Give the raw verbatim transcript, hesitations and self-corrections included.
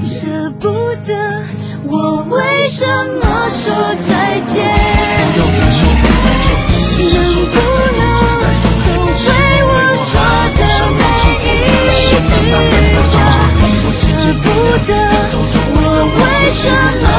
舍不得，我为什么说再见？ 不要再说不再见，其实说的再多会再多，是因为我还不想忘记，现在那边的家，我自己不得，我为什么